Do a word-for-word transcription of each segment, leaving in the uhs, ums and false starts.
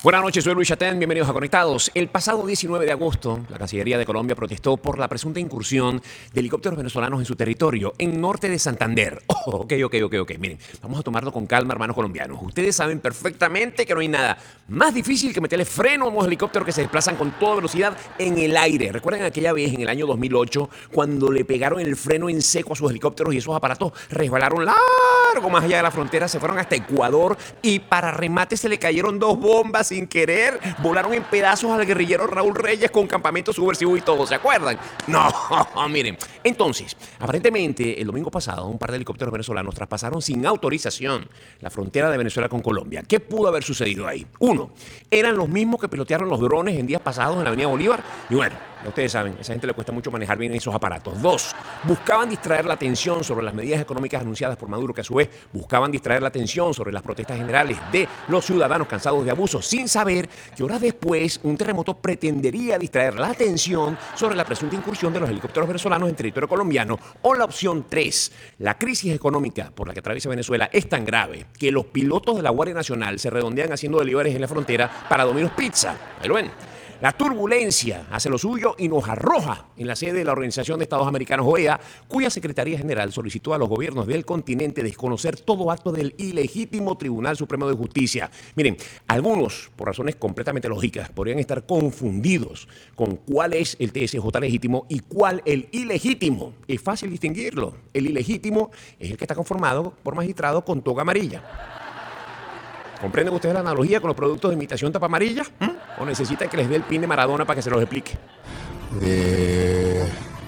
Buenas noches, soy Luis Chatén, bienvenidos a Conectados. El pasado diecinueve de agosto, la Cancillería de Colombia protestó por la presunta incursión de helicópteros venezolanos en su territorio, en norte de Santander. Oh, ok, ok, ok, ok. Miren, vamos a tomarlo con calma, hermanos colombianos. Ustedes saben perfectamente que no hay nada más difícil que meterle freno a unos helicópteros que se desplazan con toda velocidad en el aire. ¿Recuerdan aquella vez, en el año dos mil ocho, cuando le pegaron el freno en seco a sus helicópteros y esos aparatos resbalaron largo más allá de la frontera, se fueron hasta Ecuador y para remate se le cayeron dos bombas sin querer, volaron en pedazos al guerrillero Raúl Reyes con campamento subversivo y todo, ¿se acuerdan? No, miren. Entonces, aparentemente, el domingo pasado, un par de helicópteros venezolanos traspasaron sin autorización la frontera de Venezuela con Colombia. ¿Qué pudo haber sucedido ahí? Uno, eran los mismos que pilotearon los drones en días pasados en la avenida Bolívar. Y bueno, ya ustedes saben, a esa gente le cuesta mucho manejar bien esos aparatos. Dos, buscaban distraer la atención sobre las medidas económicas anunciadas por Maduro, que a su vez buscaban distraer la atención sobre las protestas generales de los ciudadanos cansados de abusos, sin saber que horas después un terremoto pretendería distraer la atención sobre la presunta incursión de los helicópteros venezolanos en territorio colombiano. O la opción tres, la crisis económica por la que atraviesa Venezuela es tan grave que los pilotos de la Guardia Nacional se redondean haciendo deliveries en la frontera para Domino's Pizza. Ahí lo ven. La turbulencia hace lo suyo y nos arroja en la sede de la Organización de Estados Americanos, O E A, cuya Secretaría General solicitó a los gobiernos del continente desconocer todo acto del ilegítimo Tribunal Supremo de Justicia. Miren, algunos, por razones completamente lógicas, podrían estar confundidos con cuál es el T S J legítimo y cuál el ilegítimo. Es fácil distinguirlo. El ilegítimo es el que está conformado por magistrados con toga amarilla. ¿Comprenden ustedes la analogía con los productos de imitación tapa amarilla? ¿Mm? ¿O necesitan que les dé el pin de Maradona para que se los explique? De...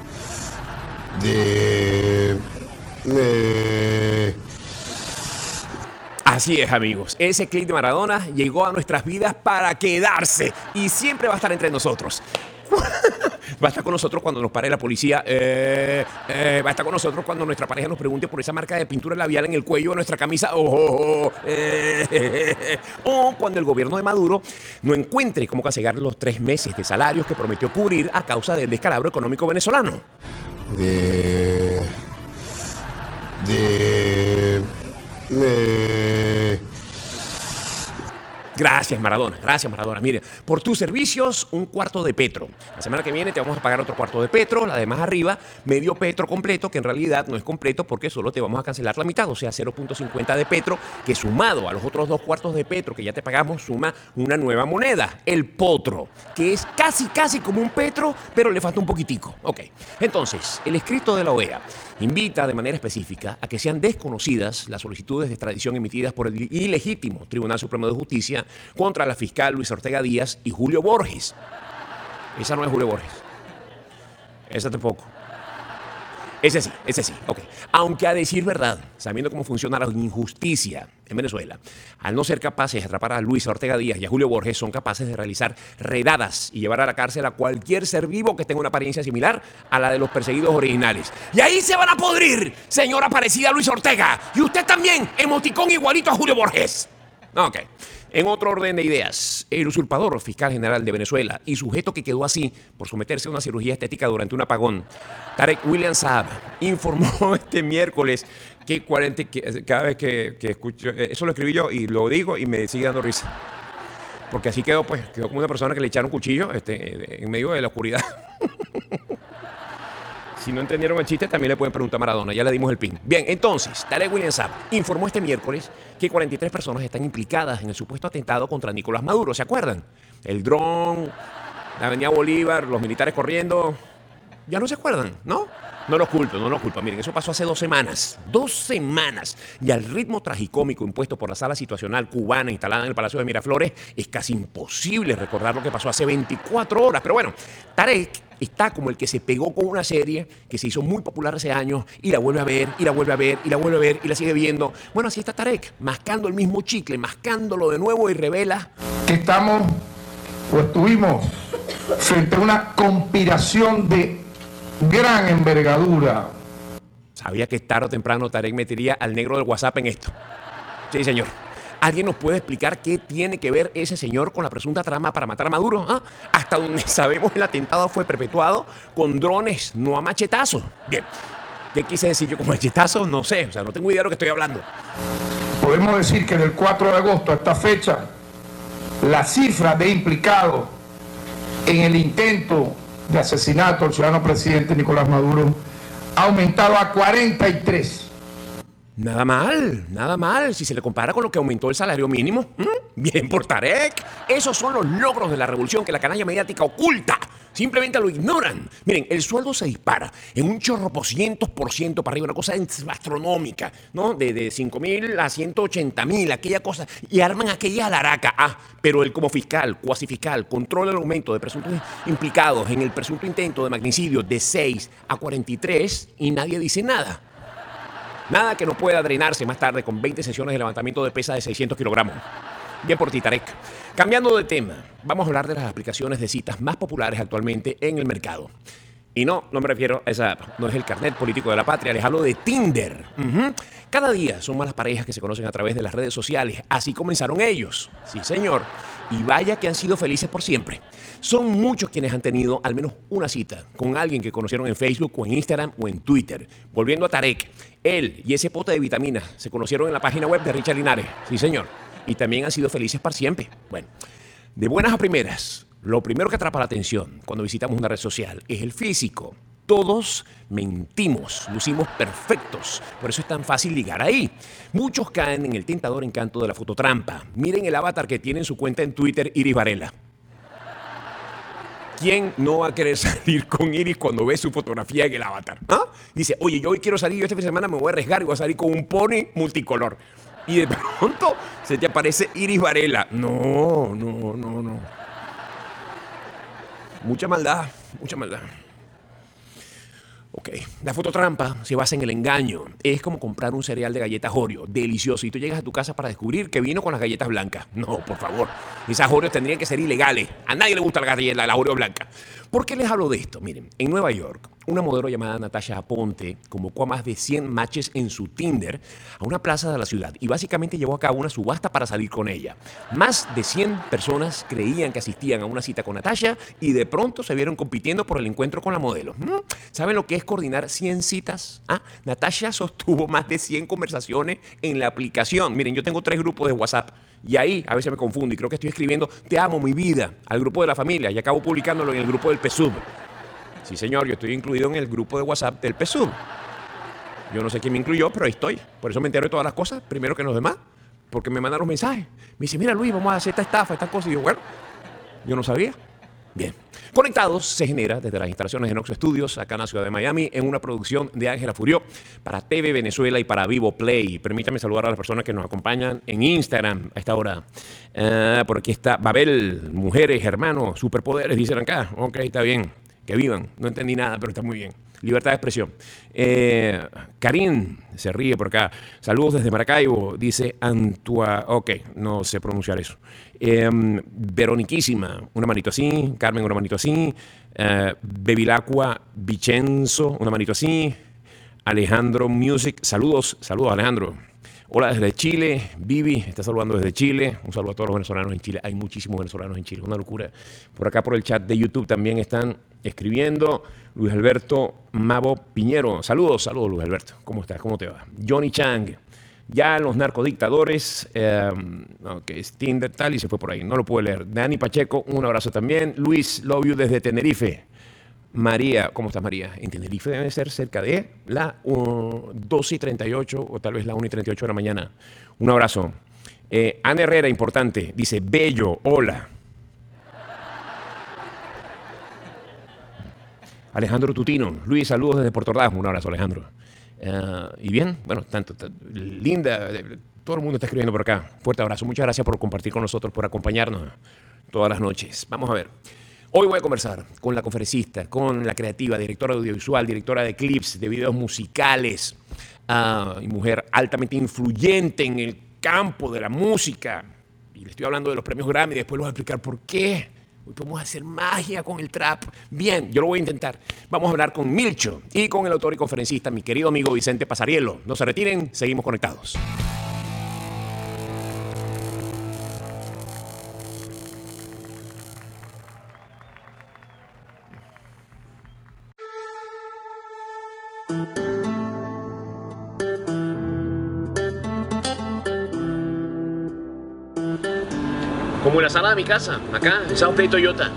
De... de... Así es, amigos. Ese clip de Maradona llegó a nuestras vidas para quedarse y siempre va a estar entre nosotros. Va a estar con nosotros cuando nos pare la policía. Eh, eh, va a estar con nosotros cuando nuestra pareja nos pregunte por esa marca de pintura labial en el cuello de nuestra camisa. Oh, oh, oh, eh, eh, eh. O cuando el gobierno de Maduro no encuentre cómo cancelar los tres meses de salarios que prometió cubrir a causa del descalabro económico venezolano. De... De... de... Gracias, Maradona. Gracias, Maradona. Mire, por tus servicios, un cuarto de petro. La semana que viene te vamos a pagar otro cuarto de petro, la de más arriba, medio petro completo, que en realidad no es completo porque solo te vamos a cancelar la mitad, o sea, cero punto cincuenta de petro, que sumado a los otros dos cuartos de petro que ya te pagamos, suma una nueva moneda, el potro, que es casi, casi como un petro, pero le falta un poquitico. Ok, entonces, el escrito de la O E A invita de manera específica a que sean desconocidas las solicitudes de extradición emitidas por el ilegítimo Tribunal Supremo de Justicia contra la fiscal Luis Ortega Díaz y Julio Borges. Esa no es Julio Borges. Esa tampoco. Ese sí, ese sí, ok. Aunque a decir verdad, sabiendo cómo funciona la injusticia en Venezuela, al no ser capaces de atrapar a Luis Ortega Díaz y a Julio Borges, son capaces de realizar redadas y llevar a la cárcel a cualquier ser vivo que tenga una apariencia similar a la de los perseguidos originales. Y ahí se van a podrir, señora parecida a Luis Ortega. Y usted también, emoticón igualito a Julio Borges. Ok. En otro orden de ideas, el usurpador fiscal general de Venezuela y sujeto que quedó así por someterse a una cirugía estética durante un apagón, Tarek William Saab, informó este miércoles que, cuarenta, que cada vez que, que escucho, eso lo escribí yo y lo digo y me sigue dando risa. Porque así quedó, pues, quedó como una persona que le echaron un cuchillo este, en medio de la oscuridad. Si no entendieron el chiste, también le pueden preguntar a Maradona. Ya le dimos el pin. Bien, entonces, Tarek William Saab informó este miércoles que cuarenta y tres personas están implicadas en el supuesto atentado contra Nicolás Maduro. ¿Se acuerdan? El dron, la avenida Bolívar, los militares corriendo. Ya no se acuerdan, ¿no? No los culpo, no los culpo. Miren, eso pasó hace dos semanas. Dos semanas. Y al ritmo tragicómico impuesto por la sala situacional cubana instalada en el Palacio de Miraflores, es casi imposible recordar lo que pasó hace veinticuatro horas. Pero bueno, Tarek está como el que se pegó con una serie que se hizo muy popular hace años y la vuelve a ver, y la vuelve a ver, y la vuelve a ver, y la sigue viendo. Bueno, así está Tarek, mascando el mismo chicle, mascándolo de nuevo y revela que estamos o estuvimos frente a una conspiración de gran envergadura. Sabía que tarde o temprano Tarek metería al negro del WhatsApp en esto. Sí, señor. ¿Alguien nos puede explicar qué tiene que ver ese señor con la presunta trama para matar a Maduro? ¿Ah? Hasta donde sabemos, el atentado fue perpetuado con drones, no a machetazos. Bien, ¿qué quise decir yo con machetazos? No sé, o sea, no tengo idea de lo que estoy hablando. Podemos decir que del cuatro de agosto a esta fecha la cifra de implicados en el intento de asesinato al ciudadano presidente Nicolás Maduro ha aumentado a cuarenta y tres. Nada mal, nada mal, si se le compara con lo que aumentó el salario mínimo. ¿Mm? Bien por Tarek. Esos son los logros de la revolución que la canalla mediática oculta. Simplemente lo ignoran. Miren, el sueldo se dispara en un chorro por cientos por ciento para arriba, una cosa astronómica, ¿no? De, de cinco mil a ciento ochenta mil, aquella cosa. Y arman aquella alaraca. Ah, pero él como fiscal, cuasi fiscal, controla el aumento de presuntos implicados en el presunto intento de magnicidio de seis a cuarenta y tres y nadie dice nada. Nada que no pueda drenarse más tarde con veinte sesiones de levantamiento de pesa de seiscientos kilogramos. Bien por ti, Tarek. Cambiando de tema, vamos a hablar de las aplicaciones de citas más populares actualmente en el mercado. Y no, no me refiero a esa app, no es el carnet político de la patria, les hablo de Tinder. Uh-huh. Cada día son más las parejas que se conocen a través de las redes sociales. Así comenzaron ellos. Sí, señor. Y vaya que han sido felices por siempre. Son muchos quienes han tenido al menos una cita con alguien que conocieron en Facebook o en Instagram o en Twitter. Volviendo a Tarek, él y ese pote de vitaminas se conocieron en la página web de Richard Linares. Sí, señor. Y también han sido felices por siempre. Bueno, de buenas a primeras, lo primero que atrapa la atención cuando visitamos una red social es el físico. Todos mentimos, lucimos perfectos, por eso es tan fácil ligar ahí. Muchos caen en el tentador encanto de la fototrampa. Miren el avatar que tiene en su cuenta en Twitter Iris Varela. ¿Quién no va a querer salir con Iris cuando ve su fotografía en el avatar? ¿Ah? Dice, oye, yo hoy quiero salir, yo este fin de semana me voy a arriesgar y voy a salir con un pony multicolor. Y de pronto se te aparece Iris Varela. No, no, no, no. Mucha maldad, mucha maldad. Ok, la fototrampa se basa en el engaño. Es como comprar un cereal de galletas Oreo, delicioso, y tú llegas a tu casa para descubrir que vino con las galletas blancas. No, por favor, esas Oreos tendrían que ser ilegales. A nadie le gusta la galleta, la Oreo blanca. ¿Por qué les hablo de esto? Miren, en Nueva York, una modelo llamada Natasha Aponte convocó a más de cien matches en su Tinder a una plaza de la ciudad y básicamente llevó a cabo una subasta para salir con ella. Más de cien personas creían que asistían a una cita con Natasha y de pronto se vieron compitiendo por el encuentro con la modelo. ¿Saben lo que es coordinar cien citas? ¿Ah? Natasha sostuvo más de cien conversaciones en la aplicación. Miren, yo tengo tres grupos de WhatsApp y ahí a veces me confundo y creo que estoy escribiendo "Te amo, mi vida" al grupo de la familia y acabo publicándolo en el grupo del P S U B. Sí, señor, yo estoy incluido en el grupo de WhatsApp del P S U B. Yo no sé quién me incluyó, pero ahí estoy. Por eso me entero de todas las cosas, primero que los demás, porque me mandaron mensajes. Me dice, mira Luis, vamos a hacer esta estafa, esta cosa. Y yo, bueno, yo no sabía. Bien. Conectados se genera desde las instalaciones de Noxo Studios, acá en la ciudad de Miami, en una producción de Ángela Furió para T V Venezuela y para Vivo Play. Permítame saludar a las personas que nos acompañan en Instagram a esta hora. Uh, por aquí está Babel, mujeres, hermanos, superpoderes, dicen acá. Ok, está bien. Que vivan. No entendí nada, pero está muy bien. Libertad de expresión. Eh, Karim se ríe por acá. Saludos desde Maracaibo. Dice Antua. Ok, no sé pronunciar eso. Eh, Veroniquísima. Una manito así. Carmen, una manito así. Eh, Bevilacqua Vicenzo. Una manito así. Alejandro Music. Saludos. Saludos, Alejandro. Hola desde Chile, Vivi está saludando desde Chile. Un saludo a todos los venezolanos en Chile. Hay muchísimos venezolanos en Chile, una locura. Por acá por el chat de YouTube también están escribiendo. Luis Alberto Mavo Piñero. Saludos, saludos Luis Alberto. ¿Cómo estás? ¿Cómo te va? Johnny Chang. Ya los narcodictadores. Eh, ok, es Tinder tal y se fue por ahí. No lo puedo leer. Dani Pacheco, un abrazo también. Luis, love you desde Tenerife. María, ¿cómo estás María? En Tenerife debe ser cerca de la uh, doce y treinta y ocho o tal vez la una y treinta y ocho de la mañana. Un abrazo. Eh, Ana Herrera, importante, dice, bello, hola. Alejandro Tutino, Luis, saludos desde Puerto Ordaz. Un abrazo, Alejandro. Uh, y bien, bueno, tanto, tanto, linda, todo el mundo está escribiendo por acá. Fuerte abrazo, muchas gracias por compartir con nosotros, por acompañarnos todas las noches. Vamos a ver. Hoy voy a conversar con la conferencista, con la creativa, directora audiovisual, directora de clips, de videos musicales, uh, y mujer altamente influyente en el campo de la música. Y le estoy hablando de los premios Grammy, después les voy a explicar por qué. Hoy podemos hacer magia con el trap. Bien, yo lo voy a intentar. Vamos a hablar con Milcho y con el autor y conferencista, mi querido amigo Vicente Pasariello. No se retiren, seguimos conectados. Como Como en la sala de mi casa, acá, en South Bay Toyota.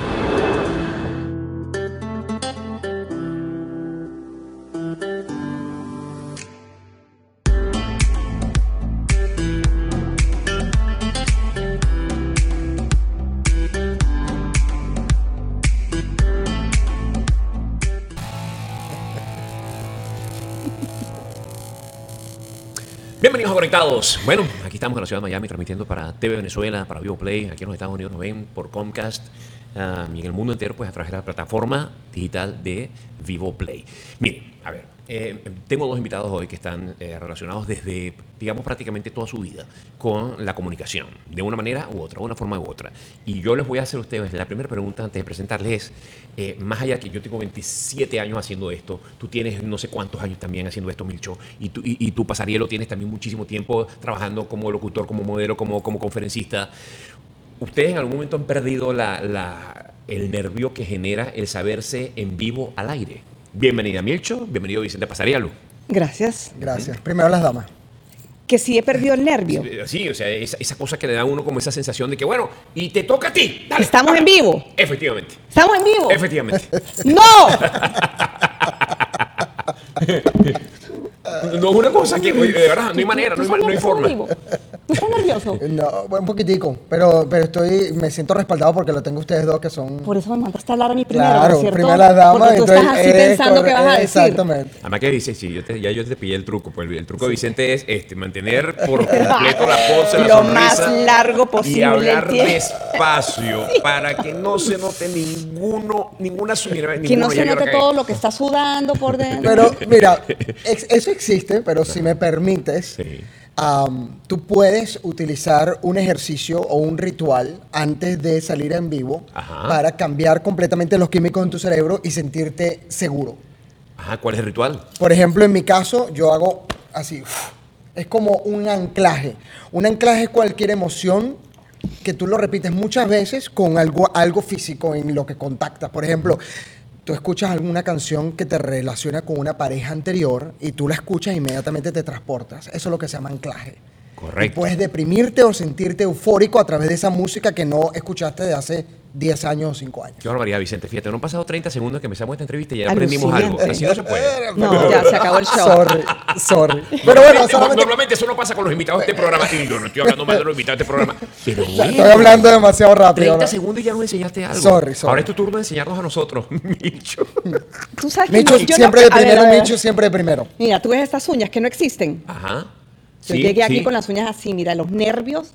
Bienvenidos a Conectados. Bueno, aquí estamos en la ciudad de Miami transmitiendo para T V Venezuela, para Vivo Play. Aquí en los Estados Unidos nos ven por Comcast um, y en el mundo entero pues a través de la plataforma digital de Vivo Play. Miren, a ver, eh, tengo dos invitados hoy que están eh, relacionados desde, digamos, prácticamente toda su vida con la comunicación, de una manera u otra, de una forma u otra. Y yo les voy a hacer a ustedes la primera pregunta antes de presentarles, eh, más allá que yo tengo veintisiete años haciendo esto, tú tienes no sé cuántos años también haciendo esto, Milcho, y tú, y, y tú Pasarielo, tienes también muchísimo tiempo trabajando como locutor, como modelo, como, como conferencista. ¿Ustedes en algún momento han perdido la, la, el nervio que genera el saberse en vivo al aire? Bienvenida, Milcho. Bienvenido, Vicente Pasarielo. Gracias. Gracias. Primero las damas. Que sí he perdido el nervio. Sí, o sea, esa, esa cosa que le da a uno como esa sensación de que, bueno, y te toca a ti. Dale, Estamos dale. en vivo. Efectivamente. Estamos en vivo. Efectivamente. ¡No! No es una cosa que, oye, de verdad, no hay manera, no hay, no hay forma. ¿Tú estás nervioso? No, bueno, un poquitico, pero, pero estoy, me siento respaldado porque lo tengo ustedes dos que son... Por eso me mandaste a hablar a mi primero, Claro, ¿cierto? primero las damas, Porque tú entonces estás así eres pensando corre- que vas a decir. Exactamente. Además que dice, sí, yo te, ya yo te pillé el truco. Pues el, el truco de Vicente es este, mantener por completo la pose, la Lo sonrisa. más largo posible Y hablar el tiempo. despacio para que no se note ninguno, ninguna sumida. Que no se note todo lo que está sudando por dentro. Pero mira, ex- eso existe, pero si me permites, Sí. um, tú puedes utilizar un ejercicio o un ritual antes de salir en vivo Ajá. para cambiar completamente los químicos en tu cerebro y sentirte seguro. Ajá, ¿cuál es el ritual? Por ejemplo, en mi caso, yo hago así. Es como un anclaje. Un anclaje es cualquier emoción que tú lo repites muchas veces con algo, algo físico en lo que contactas. Por ejemplo, tú escuchas alguna canción que te relaciona con una pareja anterior y tú la escuchas e inmediatamente te transportas. Eso es lo que se llama anclaje. Correcto. Y puedes deprimirte o sentirte eufórico a través de esa música que no escuchaste de hace diez años o cinco años. Qué barbaridad, Vicente. Fíjate, no han pasado treinta segundos que empezamos esta entrevista y ya Alucinante. aprendimos algo. Así no se puede. No, ya se acabó el show. Sorry, sorry. Pero bueno, Normalmente, solamente... normalmente eso no pasa con los invitados de este programa. Y yo no estoy hablando más de los invitados de este programa. Pero bueno, Estoy hablando demasiado rápido. treinta ¿no? segundos y ya nos enseñaste algo. Sorry, sorry. Ahora es tu turno de enseñarnos a nosotros, Micho. Tú sabes que Micho no, yo siempre no- de a ver, primero, a ver. Micho siempre de primero. Mira, tú ves estas uñas que no existen. Ajá. Yo Sí, llegué aquí sí. con las uñas así, mira, los nervios.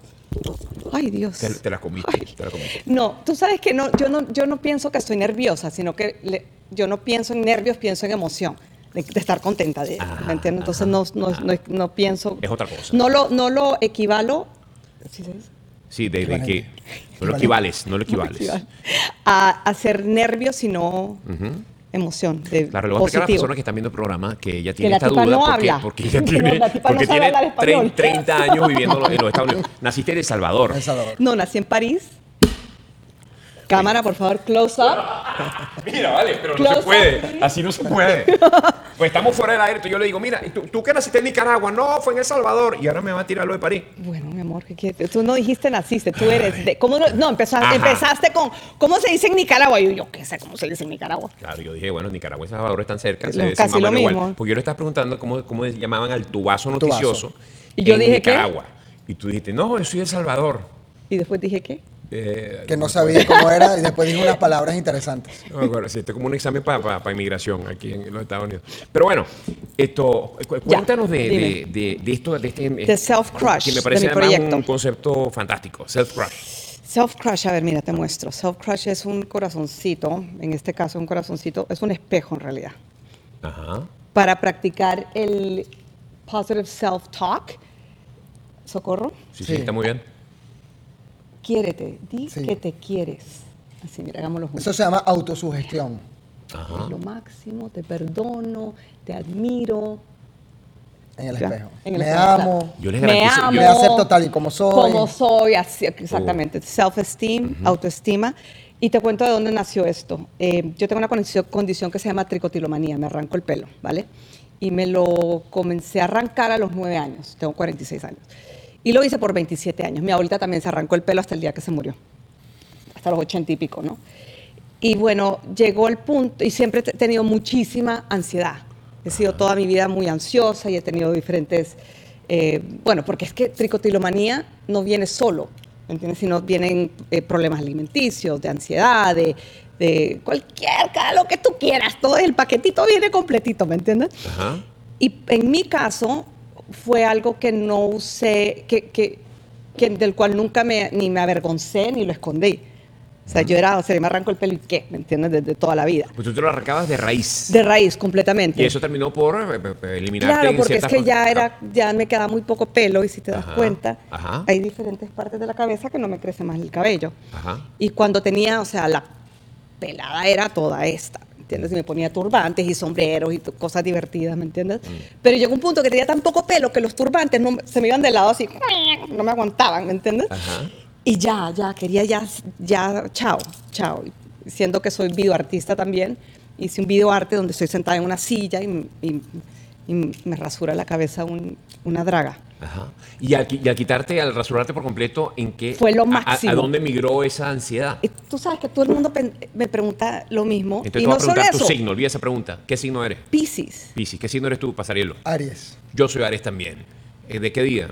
Ay, Dios. Te, te la comiste, Ay. te la comiste. No, tú sabes que no, yo no, yo no pienso que estoy nerviosa, sino que le- yo no pienso en nervios, pienso en emoción, de, de estar contenta, de, Ah, ¿me entiendes? Entonces ajá, no, no, ah. no, no pienso. Es otra cosa. No lo, no lo equivalo. ¿Sí se dice? Sí, de, de que Equivalente. no lo equivales, no lo No equivales. equivalo. A, a hacer nervios, sino Ujú. emoción. De Claro, le voy a explicar a las positivo. personas que están viendo el programa que ella tiene la esta tipa duda no porque, habla. porque ella Que tiene, no, la tipa no porque sabe tiene hablar español. treinta años viviendo en los Estados Unidos. Naciste en El Salvador. El Salvador. No, nací en París. Cámara, por favor, close up. Mira, vale, pero no Close se up, puede. please. Así no se puede. Pues estamos fuera del aire. Entonces yo le digo, mira, ¿y tú, tú que naciste en Nicaragua? No, fue en El Salvador. Y ahora me va a tirar lo de París. Bueno, mi amor, ¿qué quieres? Tú no dijiste naciste, tú eres de... ¿Cómo no? No, empezaste, Ajá. empezaste con... ¿Cómo se dice en Nicaragua? Yo, yo qué sé cómo se dice en Nicaragua. Claro, yo dije, bueno, Nicaragua y Salvador están cerca. Lo- se- se casi lo maman igual. mismo. Porque yo le estaba preguntando cómo, cómo llamaban al tubazo Tubazo. noticioso Y yo en dije, ¿qué? Nicaragua. Y tú dijiste, no, yo soy de El Salvador. Y después dije, ¿qué? Eh, Que no sabía cómo era y después dijo unas palabras interesantes. No me acuerdo, sí, esto es como un examen para inmigración aquí en los Estados Unidos. Pero bueno, esto, cu- cuéntanos de, de, dime. de, de esto, de este... De self-crush, Que me de parece mi además proyecto. un concepto fantástico, self-crush. Self-crush, a ver, mira, te muestro. Self-crush es un corazoncito, en este caso un corazoncito, es un espejo en realidad, Ajá. para practicar el positive self-talk. ¿Socorro? Sí, sí, Sí. está muy bien. Quiérete, di Sí. que te quieres. Así, mira, hagámoslo juntos. Eso se llama autosugestión. Ajá. Es lo máximo, te perdono, te admiro. En el Ya, espejo. en el Me espejo, amo. claro. Yo les Me garantizo- amo. yo- Me acepto tal y como soy. Como soy, así, exactamente. Self-esteem, autoestima. Y te cuento de dónde nació esto. Eh, yo tengo una condición, condición que se llama tricotilomanía, me arranco el pelo, ¿vale? Y me lo comencé a arrancar a los nueve años, tengo cuarenta y seis años. Y lo hice por veintisiete años. Mi abuelita también se arrancó el pelo hasta el día que se murió, hasta los ochenta y pico, ¿no? Y bueno, llegó el punto, y siempre he tenido muchísima ansiedad. He sido toda mi vida muy ansiosa y he tenido diferentes, eh, bueno, porque es que tricotilomanía no viene solo, ¿me entiendes? Sino vienen eh, problemas alimenticios, de ansiedad, de, de cualquier, cada lo que tú quieras, todo el paquetito viene completito, ¿me entiendes? Ajá. Y en mi caso fue algo que no usé, que, que, que del cual nunca me, ni me avergoncé ni lo escondí. O sea, yo era, o sea, me arranco el pelo y qué, ¿me entiendes? Desde toda la vida. Pues tú te lo arrancabas de raíz. De raíz, completamente. Y eso terminó por eh, eh, eliminarte Claro, en porque es ciertas que cosas. ya era, ya me quedaba muy poco pelo y si te das Ajá, cuenta, ajá. hay diferentes partes de la cabeza que no me crece más el cabello. Ajá. Y cuando tenía, o sea, la pelada era toda esta, ¿me entiendes? Y me ponía turbantes y sombreros y t- cosas divertidas, ¿me entiendes? Mm. Pero llegó un punto que tenía tan poco pelo que los turbantes no, se me iban de lado así, no me aguantaban, ¿me entiendes? Ajá. Y ya, ya, quería ya, ya, chao, chao. Siendo que soy videoartista también, hice un videoarte donde estoy sentada en una silla y, y- y me rasura la cabeza un- una draga. Ajá. Y al, qui- y al quitarte, al rasurarte por completo, ¿en qué? Fue lo a- a- máximo. ¿A, dónde migró esa ansiedad? Y tú sabes que todo el mundo pen- me pregunta lo mismo. Entonces y te voy no a solo preguntar tu eso, signo, olvida esa pregunta. ¿Qué signo eres? Piscis. Piscis. ¿Qué signo eres tú, Pasarielo? Aries. Yo soy Aries también. Eh, ¿De qué día?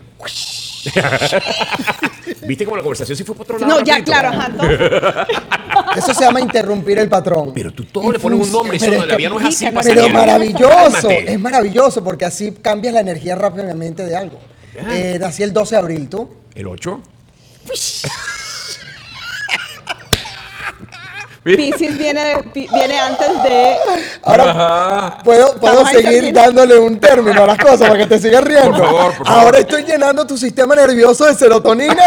¿Viste cómo la conversación sí fue por otro lado? No, ya, rapidito? claro, ajá, entonces, Eso se llama interrumpir el patrón. Pero tú todo le pones un nombre, eso Pero no, es la que- vida no es así, Pero Pero Pasarielo. maravilloso, Cálmate. es maravilloso porque así cambias la energía rápidamente de algo. Ya. Eh, nací el doce de abril, ¿tú? ¿El ocho? Piscis viene, pi- viene antes de... Ahora puedo, puedo Estamos ahí seguir también. dándole un término a las cosas para que te sigas riendo. Por favor, por favor. Ahora estoy llenando tu sistema nervioso de serotonina.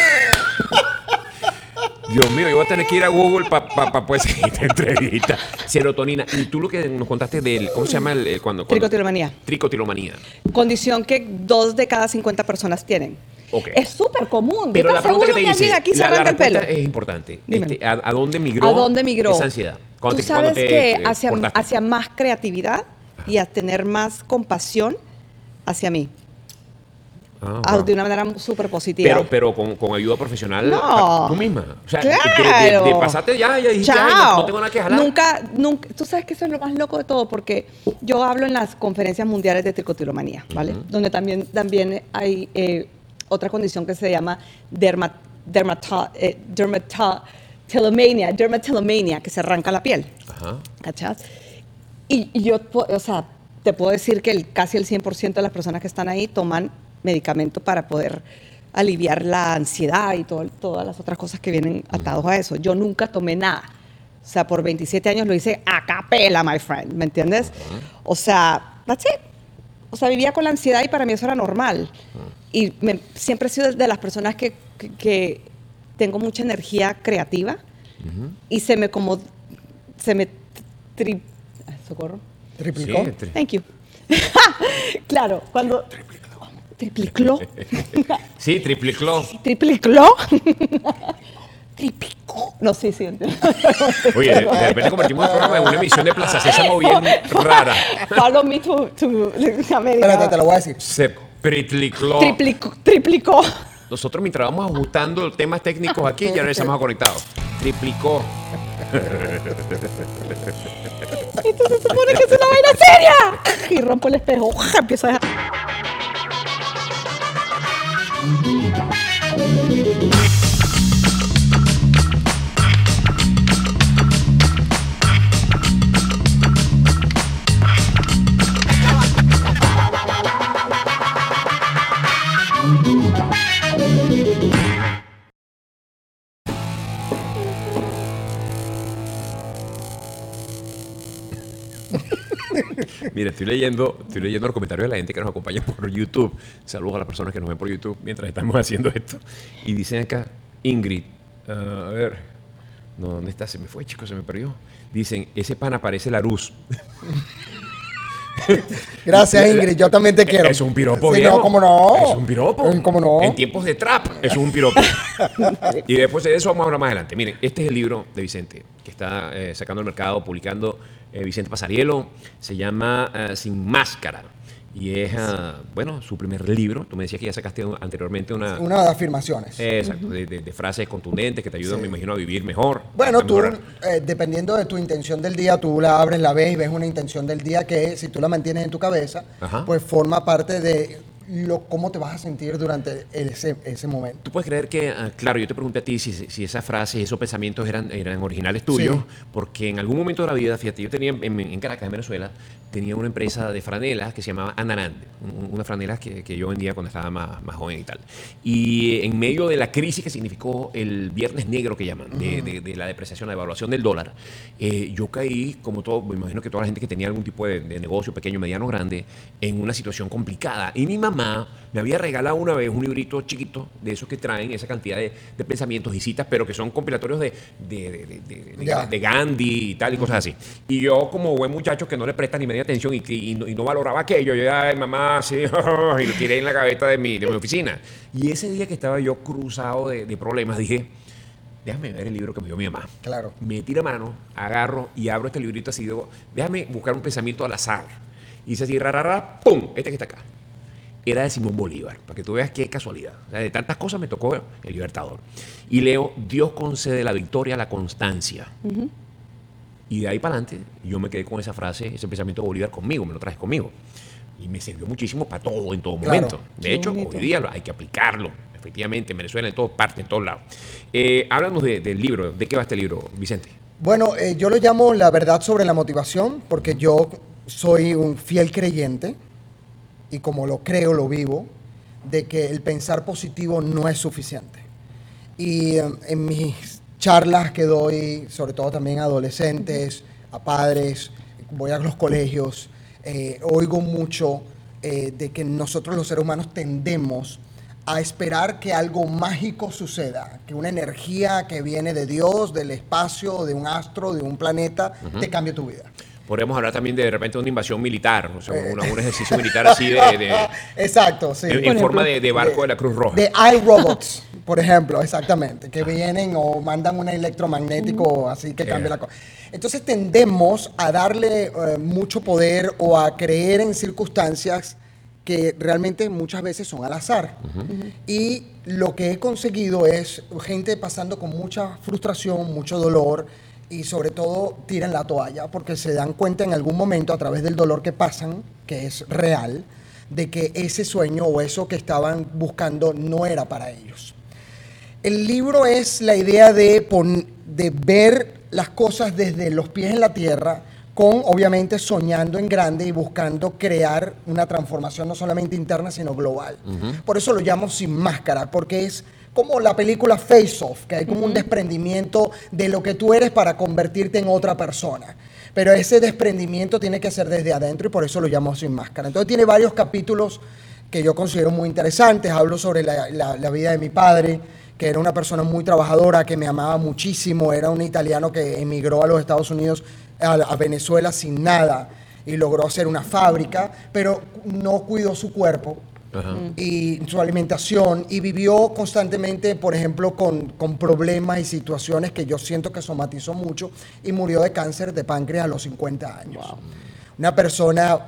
Dios mío, yo voy a tener que ir a Google para pa, pa, poder seguir esta entrevista. Serotonina. Y tú lo que nos contaste del... ¿Cómo se llama el, el- cuando, cuando- Tricotilomanía. Tricotilomanía. Condición que dos de cada cincuenta personas tienen. Ok. Es súper común. Pero ¿Tú la estás pregunta que seguro te que hice, alguien aquí se la, la arranca el pelo? respuesta es importante. Dímelo. Este, ¿a, a dónde migró ¿A dónde migró? esa ansiedad? Cuando Tú te- cuando sabes te, que eh, hacia, cortaste. hacia más creatividad y a tener más compasión hacia mí. Ah, Ah, wow. de una manera súper positiva. Pero, pero con, con ayuda profesional No. tú misma. O sea, de- de, Claro. de, de pasarte ya, ya dijiste, "Ay, Chao. no, no tengo nada que jalar". Nunca, nunca, tú sabes que eso es lo más loco de todo, porque yo hablo en las conferencias mundiales de tricotilomanía, ¿vale? Donde también, también hay eh, otra condición que se llama derma, dermato, eh, dermatillomania, dermatillomania, que se arranca la piel. Ajá. ¿Cachas? Y, y yo, pu- o sea, te puedo decir que el, casi el cien por ciento de las personas que están ahí toman medicamento para poder aliviar la ansiedad y todo- todas las otras cosas que vienen atados a eso. Yo nunca tomé nada. O sea, por veintisiete años lo hice a capela, my friend, ¿me entiendes? O sea, that's it. O sea, vivía con la ansiedad y para mí eso era normal. Y me- siempre he sido de las personas que, que, que tengo mucha energía creativa y se me como, se me tri... ah, socorro. Triplicó. Sí, tri- Thank you. Claro, cuando... Triplicó. sí, triplicó. Triplicó. Triplicó. No, sí, sí. entiendo. Oye, de, de repente convertimos el programa en una emisión de Plaza Sésamo bien rara. Follow me to, to América. Espérate, te lo voy a decir. Se triplicó. Triplicó. Triplicó. Nosotros mientras vamos ajustando los temas técnicos aquí, ya regresamos conectados. Triplicó. Entonces se supone que es una vaina seria. Y rompo el espejo. Empiezo a... Mira, estoy leyendo, estoy leyendo los comentarios de la gente que nos acompaña por YouTube. Saludos a las personas que nos ven por YouTube mientras estamos haciendo esto. Y dicen acá, Ingrid, uh, a ver, no, ¿dónde está? Se me fue, chico, se me perdió. Dicen, ese pana parece la luz. Gracias, Ingrid. Yo también te quiero. Es un piropo, Sí, viejo. no, ¿cómo no? Es un piropo. Eh, ¿Cómo no? En tiempos de trap, eso es un piropo. Y después de eso vamos a hablar más adelante. Miren, este es el libro de Vicente, que está eh, sacando al mercado, publicando eh, Vicente Pasarielo. Se llama eh, Sin Máscara. Y es, uh, bueno, su primer libro. Tú me decías que ya sacaste anteriormente una... Una de afirmaciones. Eh, exacto, uh-huh. de, de, de frases contundentes que te ayudan, sí. me imagino, a vivir mejor. Bueno, tú, eh, dependiendo de tu intención del día, tú la abres, la ves y ves una intención del día que, si tú la mantienes en tu cabeza, Ajá. pues forma parte de... Lo, cómo te vas a sentir durante ese, ese momento. Tú puedes creer que, uh, claro, yo te pregunté a ti si, si esas frases, esos pensamientos eran, eran originales tuyos, sí. porque en algún momento de la vida, fíjate, yo tenía en, en Caracas, en Venezuela, tenía una empresa de franelas que se llamaba Anarand, unas franelas que, que yo vendía cuando estaba más, más joven y tal. Y en medio de la crisis que significó el Viernes Negro que llaman, uh-huh. de, de, de la depreciación, la devaluación del dólar, eh, yo caí, como todo, me imagino que toda la gente que tenía algún tipo de, de negocio, pequeño, mediano, grande, en una situación complicada. Y mi mamá me había regalado una vez un librito chiquito de esos que traen esa cantidad de, de pensamientos y citas, pero que son compilatorios de, de, de, de, de, de, de Gandhi y tal y cosas así. Y yo, como buen muchacho que no le presta ni media atención y, y, no, y no valoraba aquello, yo ya, ay, mamá, sí, y lo tiré en la gaveta de mi, de mi oficina. Y ese día que estaba yo cruzado de, de problemas, dije, déjame ver el libro que me dio mi mamá. Claro. Me tira mano, agarro y abro este librito así, digo, déjame buscar un pensamiento al azar. Y dice así, rarara, ¡pum! Este que está acá. Era de Simón Bolívar, para que tú veas qué casualidad. O sea, de tantas cosas me tocó el Libertador. Y leo, Dios concede la victoria a la constancia. Uh-huh. Y de ahí para adelante, yo me quedé con esa frase, ese pensamiento de Bolívar conmigo, me lo traje conmigo. Y me sirvió muchísimo para todo, en todo claro. momento. De qué hecho, bonito. Hoy día hay que aplicarlo, efectivamente, en Venezuela, en todas partes, en todos lados. Eh, háblanos de, del libro. ¿De qué va este libro, Vicente? Bueno, eh, yo lo llamo La verdad sobre la motivación, porque yo soy un fiel creyente, y como lo creo, lo vivo, de que el pensar positivo no es suficiente. Y um, en mis charlas que doy, sobre todo también a adolescentes, a padres, voy a los colegios, eh, oigo mucho eh, de que nosotros los seres humanos tendemos a esperar que algo mágico suceda, que una energía que viene de Dios, del espacio, de un astro, de un planeta, uh-huh. te cambie tu vida. Podríamos hablar también de, de repente de una invasión militar, o sea, una, un ejercicio militar así de... de Exacto, sí. En, en forma de, de barco de, de la Cruz Roja. De iRobots, por ejemplo, exactamente, que vienen o mandan un electromagnético así que cambia la cosa. Entonces tendemos a darle eh, mucho poder o a creer en circunstancias que realmente muchas veces son al azar. Uh-huh. Y lo que he conseguido es gente pasando con mucha frustración, mucho dolor, y sobre todo tiran la toalla porque se dan cuenta en algún momento a través del dolor que pasan, que es real, de que ese sueño o eso que estaban buscando no era para ellos. El libro es la idea de, pon- de ver las cosas desde los pies en la tierra, con obviamente soñando en grande y buscando crear una transformación no solamente interna sino global. Uh-huh. Por eso lo llamo Sin Máscara, porque es como la película Face Off, que hay como uh-huh. un desprendimiento de lo que tú eres para convertirte en otra persona. Pero ese desprendimiento tiene que ser desde adentro y por eso lo llamo Sin Máscara. Entonces tiene varios capítulos que yo considero muy interesantes. Hablo sobre la, la, la vida de mi padre, que era una persona muy trabajadora, que me amaba muchísimo. Era un italiano que emigró a los Estados Unidos, a, a Venezuela sin nada y logró hacer una fábrica, pero no cuidó su cuerpo. Uh-huh. Y su alimentación y vivió constantemente, por ejemplo, con, con problemas y situaciones que yo siento que somatizó mucho y murió de cáncer de páncreas a los cincuenta años. Wow. Una persona,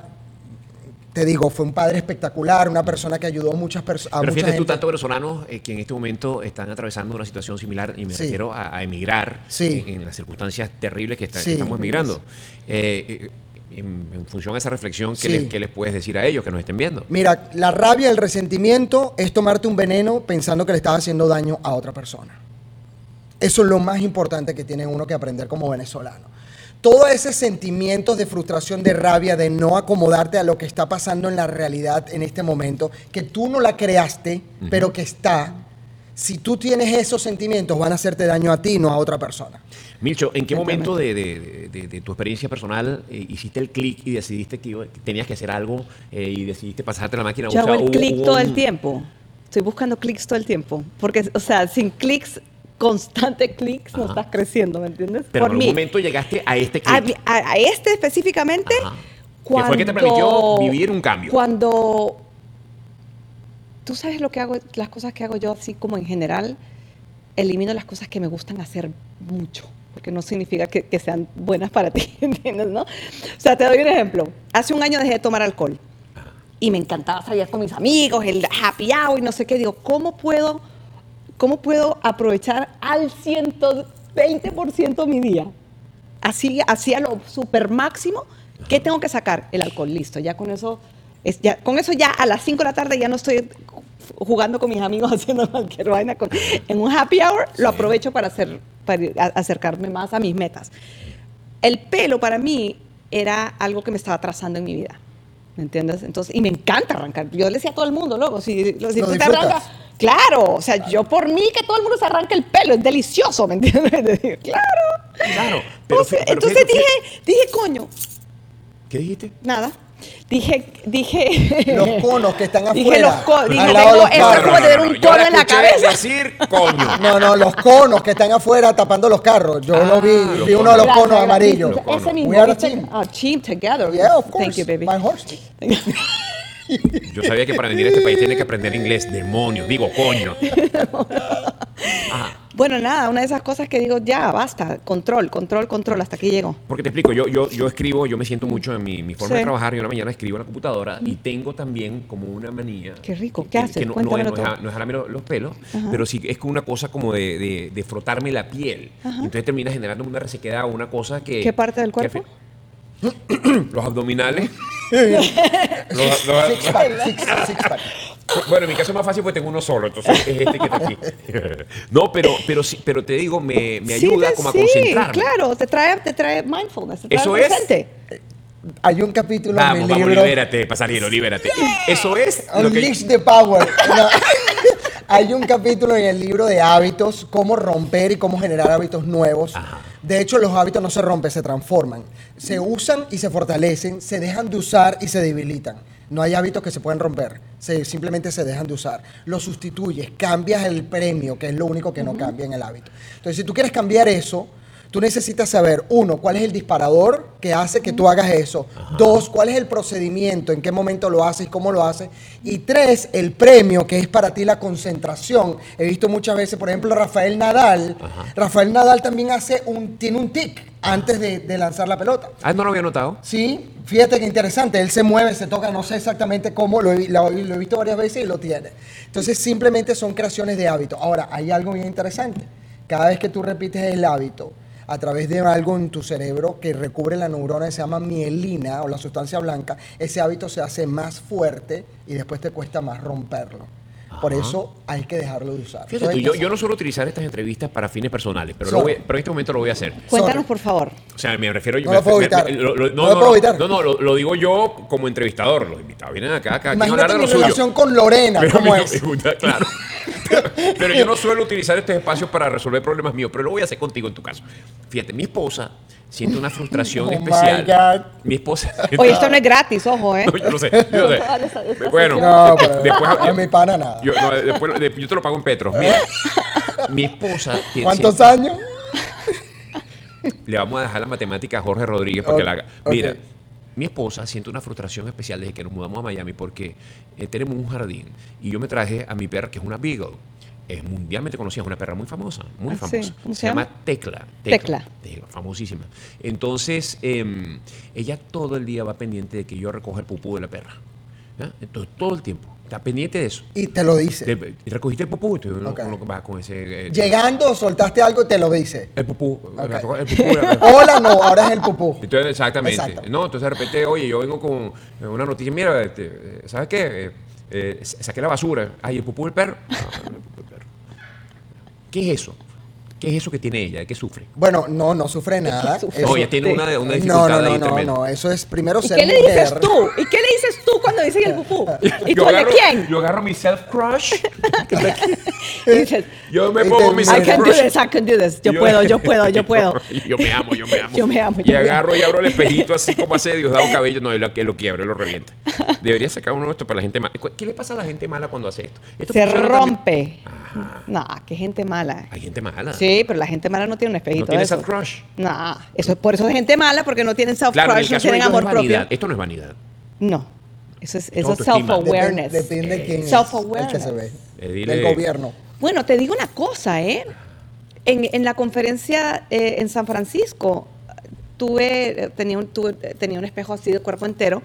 te digo, fue un padre espectacular, una persona que ayudó a muchas personas. Pero fíjate tú, tantos venezolanos eh, que en este momento están atravesando una situación similar, y me sí. refiero a, a emigrar sí. en, en las circunstancias terribles que, está, sí. que estamos emigrando. Eh, eh, En, en función a esa reflexión, ¿qué, sí. les, ¿qué les puedes decir a ellos que nos estén viendo? Mira, la rabia, el resentimiento es tomarte un veneno pensando que le estás haciendo daño a otra persona. Eso es lo más importante que tiene uno que aprender como venezolano. Todos esos sentimientos de frustración, de rabia, de no acomodarte a lo que está pasando en la realidad en este momento, que tú no la creaste, uh-huh. pero que está. Si tú tienes esos sentimientos, van a hacerte daño a ti, no a otra persona. Milcho, ¿en qué momento de, de, de, de tu experiencia personal eh, hiciste el clic y decidiste que, iba, que tenías que hacer algo eh, y decidiste pasarte la máquina? Yo o sea, hago el clic un... todo el tiempo. Estoy buscando clics todo el tiempo. Porque, o sea, sin clics, constante clics, no estás creciendo, ¿me entiendes? Pero Por en algún mí. momento llegaste a este clic. A, a, a este específicamente. Cuando, ¿qué fue que te permitió vivir un cambio? Cuando... Tú sabes lo que hago, las cosas que hago yo así como en general, elimino las cosas que me gustan hacer mucho, porque no significa que, que sean buenas para ti, ¿entiendes? ¿No? O sea, te doy un ejemplo. Hace un año dejé de tomar alcohol. y me encantaba salir con mis amigos, el happy hour y no sé qué. Digo, ¿cómo puedo, cómo puedo aprovechar al ciento veinte por ciento mi día? Así, así a lo super máximo. ¿Qué tengo que sacar? El alcohol, listo. Ya con eso, es, ya, con eso ya a las cinco de la tarde ya no estoy jugando con mis amigos haciendo cualquier vaina. Con, en un happy hour lo aprovecho para, hacer, para acercarme más a mis metas. El pelo para mí era algo que me estaba atrasando en mi vida. ¿Me entiendes? Entonces, y me encanta arrancar. Yo le decía a todo el mundo, loco, si, si ¿Lo tú te disfrutas? arrancas, claro, o sea, yo por mí que todo el mundo se arranque el pelo, es delicioso, ¿me entiendes? Claro. Claro. Pero, Entonces, pero entonces fíjate- dije, dije, coño, ¿Qué dijiste? nada. Dije, dije. Los conos que están Dije afuera, los conos. Dije, al lado de tengo, los eso es carros. como tener un Yo cono la en la escuché cabeza. decir coño. No, no, los conos que están afuera tapando los carros. Yo lo vi, los vi uno de los conos. conos amarillos. Los conos. Ese mismo. We are a ese- team. Oh, team together. Yeah, of course. Thank you, baby. My horse. Yo sabía que para venir a este país tiene que aprender inglés. Demonios, digo coño. Bueno, nada, una de esas cosas que digo, ya, basta, control, control, control, hasta aquí llego. Porque te explico, yo, yo, yo escribo, yo me siento mucho en mi, mi forma Sí. de trabajar. Yo en la mañana escribo en la computadora y tengo también como una manía. Qué rico. que- ¿Qué que- haces? que no, no, es, Cuéntamelo no, es, todo. a- no es jalarme los, los pelos, pero sí es como una cosa como de, de, de frotarme la piel. Entonces termina generando una resequedad o una cosa que. ¿Qué parte del que al cuerpo? fin- los abdominales. Los- los- Six pack, six, six pack. Bueno, en mi caso es más fácil porque tengo uno solo, entonces es este que está aquí. No, pero, pero, sí, pero te digo, me, me Sí, ayuda te- como a sí, concentrarme. claro, te trae, te trae mindfulness, te trae Eso el es. presente. Hay un capítulo Vamos, en mi vamos, libro. libérate, pasajero, libérate. Eso es lo que... Unleash the power. No. Hay un capítulo en el libro de hábitos, cómo romper y cómo generar hábitos nuevos. Ajá. De hecho, los hábitos no se rompen, se transforman. Se usan y se fortalecen, se dejan de usar y se debilitan. No hay hábitos que se pueden romper, se, simplemente se dejan de usar. Lo sustituyes, cambias el premio, que es lo único que no cambia en el hábito. Entonces, si tú quieres cambiar eso, tú necesitas saber, uno, cuál es el disparador que hace que tú hagas eso. Dos, cuál es el procedimiento, en qué momento lo haces, cómo lo haces. Y tres, el premio, que es para ti la concentración. He visto muchas veces, por ejemplo, Rafael Nadal. Rafael Nadal también hace un, tiene un tic antes de, de lanzar la pelota. Ah, no lo había notado. Sí, fíjate que interesante. Él se mueve, se toca, no sé exactamente cómo, lo he, lo- lo he visto varias veces y lo tiene. Entonces, simplemente son creaciones de hábito. Ahora, hay algo bien interesante. Cada vez que tú repites el hábito, a través de algo en tu cerebro que recubre la neurona que se llama mielina o la sustancia blanca, ese hábito se hace más fuerte y después te cuesta más romperlo. Por eso hay que dejarlo de usar. Fíjate tú, Entonces, yo, yo no suelo utilizar estas entrevistas para fines personales, pero, lo Sorry. voy- pero en este momento lo voy a hacer. Cuéntanos, Sorry. por favor. O sea, me refiero yo. No me- lo puedo me- evitar. me- lo- lo- No lo puedo no, evitar. No, no, lo, lo digo yo como entrevistador. Los invitados vienen acá, acá a Imagínate hablar de mi lo suyo. relación con Lorena, Pero ¿cómo a mí no es? me gusta, claro. Pero, pero yo no suelo utilizar estos espacios para resolver problemas míos, pero lo voy a hacer contigo en tu caso. Fíjate, mi esposa siente una frustración Oh my especial. God. Mi esposa. Oye, esto no es gratis, ojo, ¿eh? No, yo lo sé, yo lo sé. Bueno, No, pero después a mi pana nada. Yo, no, después, de- yo te lo pago en Petro. Mira, mi esposa tiene- ¿Cuántos siente- años? Le vamos a dejar la matemática a Jorge Rodríguez para que Ok, la haga. ok. Mira, mi esposa siente una frustración especial desde que nos mudamos a Miami porque eh, tenemos un jardín y yo me traje a mi perra que es una Beagle. Es mundialmente conocida, es una perra muy famosa, muy Ah, sí. famosa. ¿Cómo se se llama llama? Tecla. Tecla. Tecla, famosísima. Entonces, em, ella todo el día va pendiente de que yo recoja el pupú de la perra. ¿Ya? Entonces, todo el tiempo. Está pendiente de eso. Y te lo dice. De- y recogiste el pupú, y tú, uno- Ok. uno va con ese... eh, Llegando, soltaste algo y te lo dice. El pupú. Ok. El pupú de la perra. Hola, no, ahora es el pupú. Entonces, exactamente. Exacto. No, entonces de repente, oye, yo vengo con eh, una noticia, mira, este, eh, ¿sabes qué? Eh, eh, saqué la basura. Ay, ¿el pupú del perro? No, no, el pupú del perro. ¿Qué es eso? ¿Qué es eso que tiene ella? ¿De qué sufre? Bueno, no, no sufre nada. sufre? Eso- No, ella tiene una, una No, dificultad no, ahí no, no, tremenda. no, eso es primero ¿Y ser qué le dices mujer. tú? ¿Y qué le dices tú cuando dicen el pupú? ¿Y tú Yo de agarro- quién? Yo agarro mi self-crush. Y dices, Yo me Y pongo te mi mira. I can do self-crush. this, I can do this. Yo puedo, yo puedo, yo puedo. Yo me amo, yo me amo. Yo me amo, yo Y me agarro y abro el espejito así como hace Diosdado Cabello. No, él lo, que lo quiebra, él lo revienta. Debería sacar uno de estos para la gente mala. ¿Qué le pasa a la gente mala cuando hace esto? Esto Se funciona también- rompe. No, qué gente mala. Hay gente mala. Sí, pero la gente mala no tiene un espejito No tiene de eso. self-crush. No, eso es por eso es gente mala, porque no tienen self-crush, Claro, en el no caso de tienen ellos amor es vanidad. propio. Esto no es vanidad. No, eso es, eso es autoestima. self-awareness. Depende, depende de quién es Self-awareness. el que se ve. Eh, dile- Del gobierno. Bueno, te digo una cosa, ¿eh? En, en la conferencia eh, en San Francisco, tuve, eh, tenía un, tuve- tenía un espejo así de cuerpo entero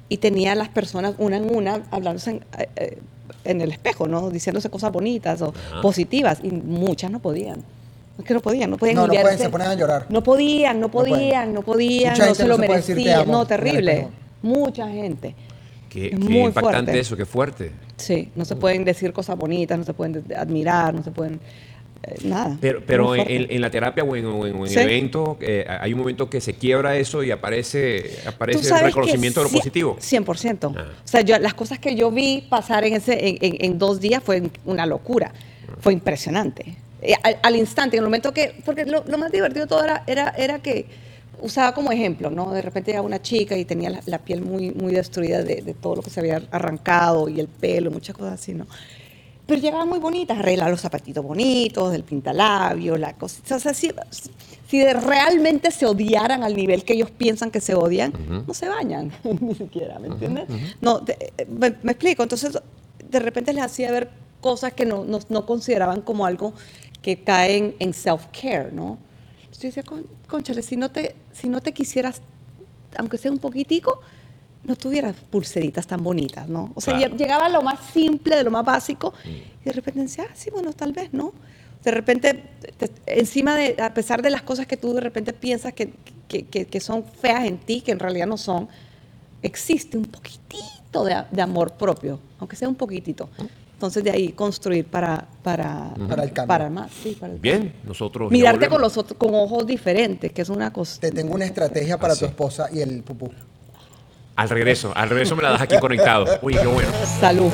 y tenía a las personas una en una hablándose en, eh, en el espejo, ¿no? Diciéndose cosas bonitas o Ajá. positivas, y muchas no podían. Es que no podían, no podían No, no ni pueden, verse. se ponen a llorar. No podían, no pueden. podían, no podían, Mucha no gente se no lo se puede decir, "Te merecían. amo", No, en el terrible. espejo. Mucha gente. Qué, Es qué muy impactante fuerte. eso, qué fuerte. Sí, no se pueden decir cosas bonitas, no se pueden de- admirar, no se pueden... eh, nada. Pero, pero Muy en, fuerte. en la terapia o en, o en- o en Sí. el evento, eh, hay un momento que se quiebra eso y aparece, aparece Tú el sabes que reconocimiento de lo cien- positivo. cien por ciento. Ah. O sea, yo, las cosas que yo vi pasar en, ese, en, en- en dos días fue una locura. Fue impresionante. Eh, Al, al instante, en el momento que... Porque lo, lo más divertido de todo era, era, era que usaba como ejemplo, ¿no? De repente llegaba una chica y tenía la, la piel muy, muy destruida de, de todo lo que se había arrancado y el pelo, muchas cosas así, ¿no? Pero llegaban muy bonitas, arreglar los zapatitos bonitos, el pintalabio, la cosa. O sea, si, si de- realmente se odiaran al nivel que ellos piensan que se odian, no se bañan, ni siquiera, ¿me entiendes? No, de- eh, me, me explico. Entonces, de repente les hacía ver cosas que no, no, no consideraban como algo que caen en self-care, ¿no? Entonces yo decía, "Con- cónchale, si no te, si no te quisieras, aunque sea un poquitico, no tuvieras pulseritas tan bonitas, ¿no? O sea, Claro. lle- llegaba a lo más simple, de lo más básico, y de repente decía, ah, sí, bueno, tal vez, ¿no? De repente, te- encima de, a pesar de las cosas que tú de repente piensas que, que, que- que son feas en ti, que en realidad no son, existe un poquitito de, de amor propio, aunque sea un poquitito. Entonces, de ahí construir para, para, Para el cambio. para más, sí, para el Bien, cambio. nosotros. ya Mirarte volvemos. con los otros, con ojos diferentes, que es una cosa. Te tengo una estrategia para Ah, tu sí. esposa y el pupú. Al regreso, al regreso me la das aquí conectado. Uy, qué bueno. Salud.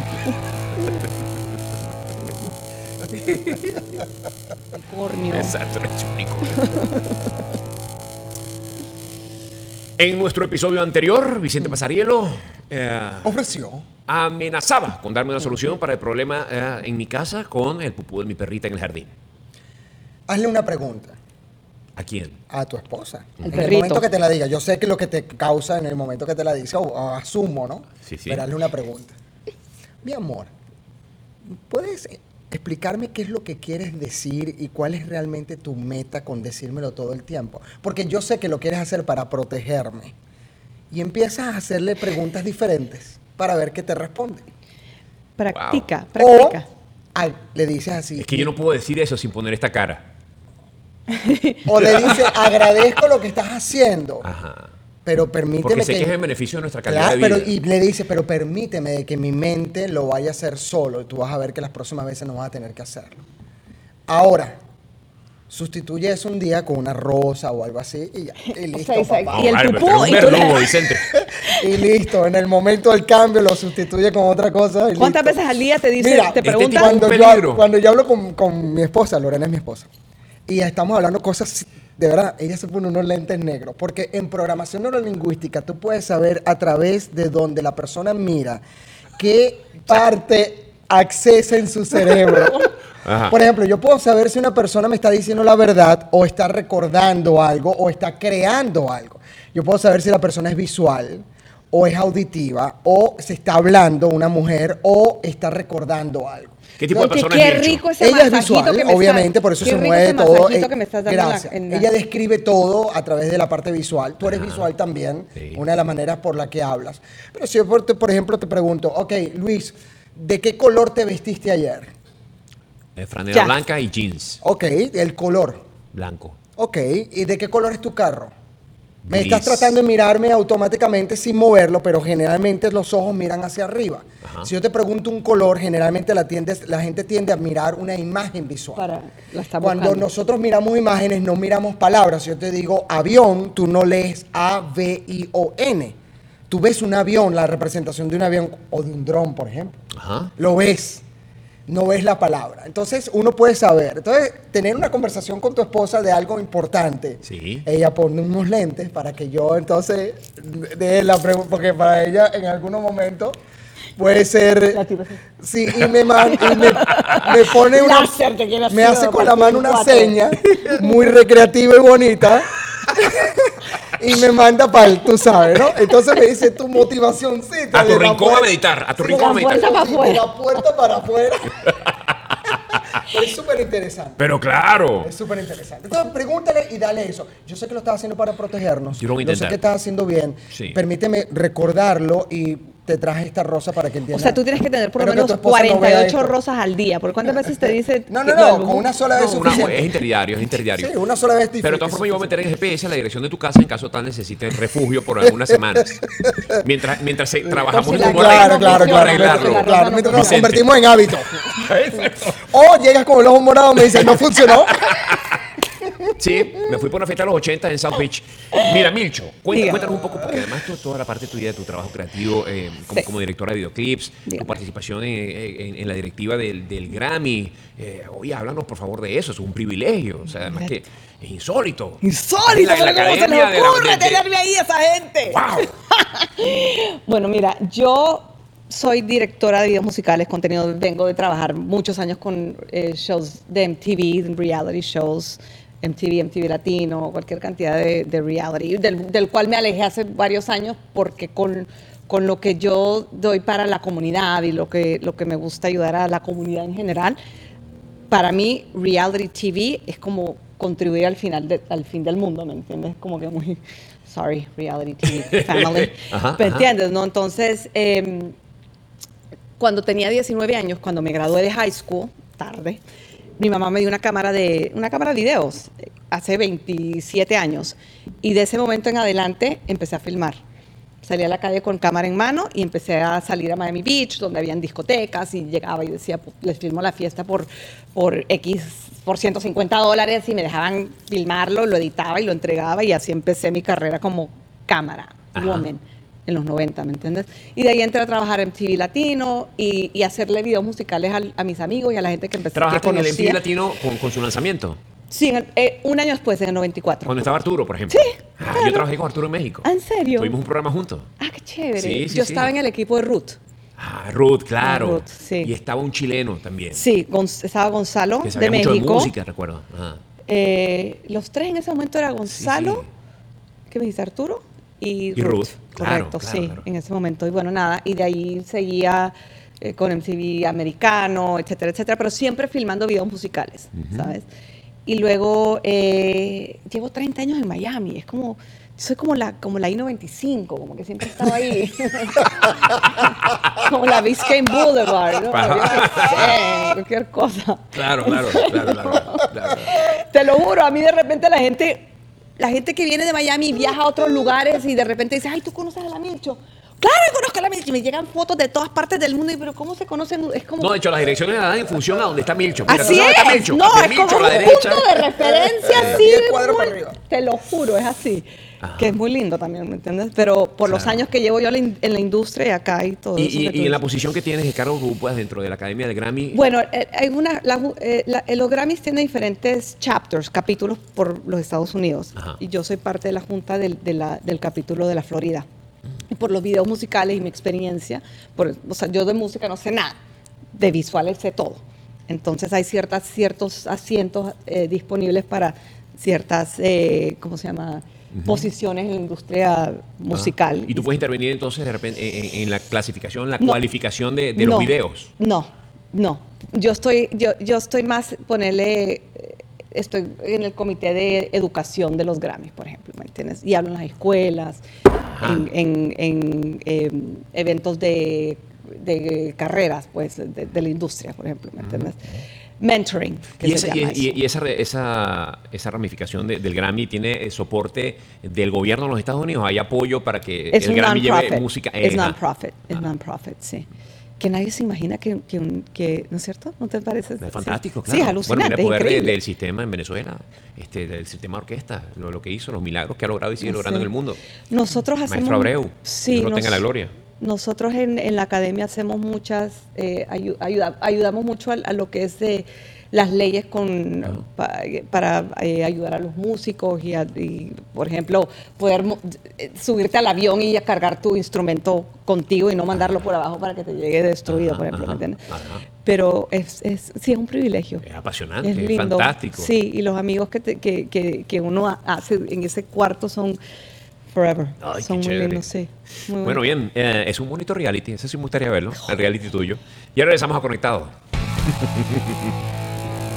Cornio. Exacto, es único. En nuestro episodio anterior, Vicente Pasarielo eh, Ofreció. amenazaba con darme una solución para el problema eh, en mi casa con el pupú de mi perrita en el jardín. Hazle una pregunta ¿A quién? a tu esposa. El en perrito. el momento que te la diga. Yo sé que lo que te causa en el momento que te la dice, o o asumo, ¿no? Sí, sí. Pero hazle una pregunta. Mi amor, ¿puedes explicarme qué es lo que quieres decir y cuál es realmente tu meta con decírmelo todo el tiempo? Porque yo sé que lo quieres hacer para protegerme. Y empiezas a hacerle preguntas diferentes para ver qué te responde. Practica, O practica. ay, le dices así. Es que yo no puedo decir eso sin poner esta cara. O le dices, agradezco lo que estás haciendo, Ajá. pero permíteme Porque sé que... que es en beneficio de nuestra calidad Claro, de vida. pero, y le dice, pero permíteme de que mi mente lo vaya a hacer solo y tú vas a ver que las próximas veces no vas a tener que hacerlo. Ahora, sustituye eso un día con una rosa o algo así y ya. Y listo, sea, y se- papá. y el vale, pupú, pero un y tú le- verdugo, Vicente. Y listo, en el momento del cambio lo sustituye con otra cosa. y ¿Cuántas listo. veces al día te dice, Mira, te este preguntan? tipo- Cuando un yo, peligro. cuando yo hablo con, con mi esposa, Lorena es mi esposa, y estamos hablando cosas, de verdad, ella se pone unos lentes negros, porque en programación neurolingüística tú puedes saber a través de donde la persona mira qué parte accesa en su cerebro. Ajá. Por ejemplo, yo puedo saber si una persona me está diciendo la verdad o está recordando algo o está creando algo. Yo puedo saber si la persona es visual o es auditiva o se está hablando una mujer o está recordando algo. ¿Qué tipo de Oye, persona qué es Mircho? rico ese Ella es masajito visual, que me obviamente, estás- por eso qué se rico mueve ese todo. masajito Eh, que me estás dando en la- gracias. en la- Ella describe todo a través de la parte visual. Tú eres visual también, Sí. una de las maneras por la que hablas. Pero si yo, por, por ejemplo, te pregunto, ok, Luis, ¿de qué color te vestiste ayer? Eh, franela Ya. blanca y jeans Ok, el color. blanco. Ok, ¿y de qué color es tu carro? Me Gris. estás tratando de mirarme automáticamente sin moverlo, pero generalmente los ojos miran hacia arriba. Ajá. Si yo te pregunto un color, generalmente la, tiendes- la gente tiende a mirar una imagen visual. Para, la está Cuando buscando. nosotros miramos imágenes, no miramos palabras. Si yo te digo avión, tú no lees A, V, I, O, N. Tú ves un avión, la representación de un avión o de un dron, por ejemplo. Ajá. Lo ves, no ves la palabra. Entonces uno puede saber. Entonces, tener una conversación con tu esposa de algo importante. Sí. Ella pone unos lentes para que yo entonces de la pregunta, porque para ella en algunos momentos puede ser. La tipa así. Sí, y me, man- y me, me pone una. Láser te quiere Me hacer hace a con la partir mano en una cuatro. seña muy recreativa y bonita. Y me manda para él, tú sabes, ¿no? Entonces me dice tu motivacióncita. A tu de la rincón a puerta- meditar, a tu Sí, rincón a de la meditar. puerta para sí, afuera. de la puerta para afuera. Es súper interesante. Pero claro. Es súper interesante. Entonces, pregúntale y dale eso. Yo sé que lo estás haciendo para protegernos. Yo lo voy a Lo sé intentar. que estás haciendo bien. Sí. Permíteme recordarlo y te traje esta rosa para que O entiendas. sea, tú tienes que tener por lo Espero que menos tu esposa no vea cuarenta y ocho esto. rosas al día. ¿Por cuántas veces te dice? No, que no, lo no. del Con una sola vez No, una- suficiente. es interdiario, es interdiario. Sí, una sola vez Pero de todas formas yo voy a meter en G P S la dirección de tu casa en caso tal necesites refugio por algunas semanas. Mientras, mientras se- trabajamos Por en si la- cómo Claro, arreglar- claro, cómo claro. arreglarlo. Claro, La claro. rosa Mientras no nos funciona. convertimos en hábito. O llegas con el ojo morado y me dices, no funcionó. Sí, me fui por una fiesta a los ochenta en South Beach. Mira, Milcho, cuenta- Diga. cuéntanos un poco, porque además tú- toda la parte tuya de tu trabajo creativo eh, como, Sí. como directora de videoclips, tu Dígame. participación en, en- en la directiva del, del Grammy. Eh, oye, háblanos por favor de eso, es un privilegio. O sea, además que es insólito. Insólito, En la- en la pero ¿cómo se academia les de la- ocurre de- de- tenerme ahí a esa gente? ¡Wow! Bueno, mira, yo soy directora de videos musicales, contenido, vengo de trabajar muchos años con eh, shows de M T V, reality shows, M T V, M T V Latino, cualquier cantidad de, de reality, del, del cual me alejé hace varios años porque con, con lo que yo doy para la comunidad y lo que, lo que me gusta ayudar a la comunidad en general, para mí reality T V es como contribuir al final de- al fin del mundo, ¿me entiendes? Como que muy, sorry, reality T V family, Ajá, ¿me ajá. entiendes? ¿No? Entonces, em, cuando tenía diecinueve años, cuando me gradué de high school, tarde, mi mamá me dio una cámara de, una cámara de videos eh, hace veintisiete años. Y de ese momento en adelante empecé a filmar. Salí a la calle con cámara en mano y empecé a salir a Miami Beach, donde habían discotecas, y llegaba y decía, "Pu- les filmo la fiesta por, por X, por ciento cincuenta dólares", y me dejaban filmarlo, lo editaba y lo entregaba, y así empecé mi carrera como cámara Ajá. woman en los noventa, ¿me entiendes? Y de ahí entré a trabajar en M T V Latino y, y hacerle videos musicales al- a mis amigos y a la gente que empecé ¿Trabajaste que en el M T V conocía. Latino con, con su lanzamiento? Sí, en el- eh, un año después, en el noventa y cuatro. Cuando estaba Arturo, por ejemplo. Sí, Ah, claro. yo trabajé con Arturo en México. Ah, ¿en serio? Tuvimos un programa juntos. Ah, qué chévere. Sí, sí, Yo sí. estaba en el equipo de Ruth. Ah, Ruth, claro. Ah, Ruth, sí. Y estaba un chileno también. Sí, Gonz- estaba Gonzalo Que de sabía mucho México. de música, recuerdo. Ajá. Eh, los tres en ese momento era Gonzalo, sí. ¿qué me dice? Arturo y, Y Ruth. Ruth, claro, Correcto, claro, sí, claro. en ese momento. Y bueno, nada, y de ahí seguía eh, con M T V americano, etcétera, etcétera, pero siempre filmando videos musicales, ¿sabes? Y luego eh, llevo treinta años en Miami, es como, soy como la, como la I noventa y cinco, como que siempre estaba ahí. Como la Biscayne Boulevard, ¿no? Yo qué sé, cualquier cosa. Claro, claro, claro, claro, claro. Te lo juro, a mí de repente la gente, la gente que viene de Miami viaja a otros lugares y de repente dice, ay, ¿tú conoces a la Milcho? Claro que conozco a la Milcho. Y me llegan fotos de todas partes del mundo y, pero ¿cómo se conocen? Es como... No, de hecho, las direcciones las dan en función a donde está Milcho. Mira, Así ¿tú sabes dónde está es. Milcho? No, De es Milcho como a la un derecha. punto de referencia así. diez cuadros muy- para arriba. Te lo juro, es así. Ajá. Que es muy lindo también, ¿me entiendes? Pero por los Claro. años que llevo yo en la in- en la industria y acá y todo Y, eso. y- que tú y en la dices. posición que tienes de Carlos Grupas dentro de la Academia del Grammy. Bueno, eh, hay una, la ju- eh, la- eh, los Grammys tienen diferentes chapters, capítulos por los Estados Unidos. Ajá. Y yo soy parte de la junta del, de la- del capítulo de la Florida. Y por los videos musicales y mi experiencia, por, o sea, yo de música no sé nada, de visuales sé todo. Entonces hay ciertas, ciertos asientos eh, disponibles para ciertas, eh, ¿cómo se llama? Posiciones en la industria musical. Ah, y tú puedes intervenir entonces de repente en, en- en la clasificación, la No. cualificación de, de los No, videos. No, no. Yo estoy, yo, yo estoy más, ponerle, eh, estoy en el comité de educación de los Grammys, por ejemplo, ¿me entiendes? Y hablo en las escuelas, en, en- en, eh, eventos de, de carreras, pues, de, de la industria, por ejemplo, ¿me entiendes? Mentoring, que Y, se esa, y- llama y- eso. y esa, re- esa, esa ramificación de- del Grammy tiene eh, soporte del gobierno de los Estados Unidos. ¿Hay apoyo para que Es el un Grammy lleve non-profit. música? Es eh, ah. non-profit, es non-profit, sí. Que nadie se imagina que, que, un- que- ¿no es cierto? ¿No te parece? Es fantástico, Sí. claro. Sí, es alucinante, Bueno, mira el poder es de- increíble. del sistema en Venezuela, este, del sistema orquesta, lo, lo que hizo, los milagros que ha logrado y sigue Sí. logrando en el mundo. Nosotros hacemos... Maestro Abreu, sí, Dios lo nos- tenga la gloria. Nosotros en, en la academia hacemos muchas, eh, ayu- ayuda- ayudamos mucho a, a lo que es de las leyes con, Ajá. pa- para eh, ayudar a los músicos y, a- y, por ejemplo, poder mo- eh, subirte al avión y a cargar tu instrumento contigo y no mandarlo por abajo para que te llegue destruido, Ajá, por ejemplo, ¿me ajá, entiendes? ajá. Pero es, es, sí, es un privilegio. Es apasionante, Es es, lindo. fantástico. Sí, y los amigos que, te- que, que, que uno ha- hace en ese cuarto son forever. Ay, qué son muy chévere. lindos, sí. Muy Bueno, bien, eh, es un bonito reality, ese sí me gustaría verlo, el reality tuyo. Y ahora regresamos a Conectado.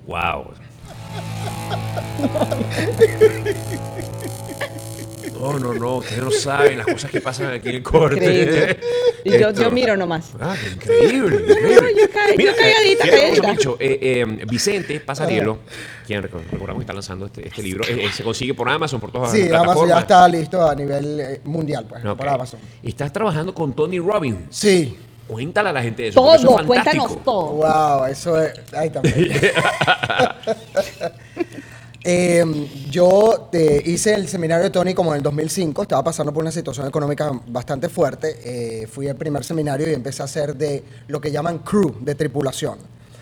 Wow. No, no, no, ustedes no saben las cosas que pasan aquí en el corte. Increíble. Y yo, Esto- yo miro nomás. Ah, qué increíble, increíble. No, yo ca- yo Mira, calladita, eh, fíjate calladita. cómo Micho, eh, eh, Vicente Pasarielo, quien rec- recordamos que está lanzando este, este libro, eh, eh, se consigue por Amazon, por todas Sí, las Amazon plataformas. ya está listo a nivel eh, mundial, pues, Ok. por Amazon. Estás trabajando con Tony Robbins. Sí. Cuéntale a la gente eso. porque eso Todo, es fantástico. cuéntanos todo. Wow, eso es. Ahí también. Eh, yo eh, hice el seminario de Tony como en el dos mil cinco, estaba pasando por una situación económica bastante fuerte. Eh, fui al primer seminario y empecé a hacer de lo que llaman crew, de tripulación.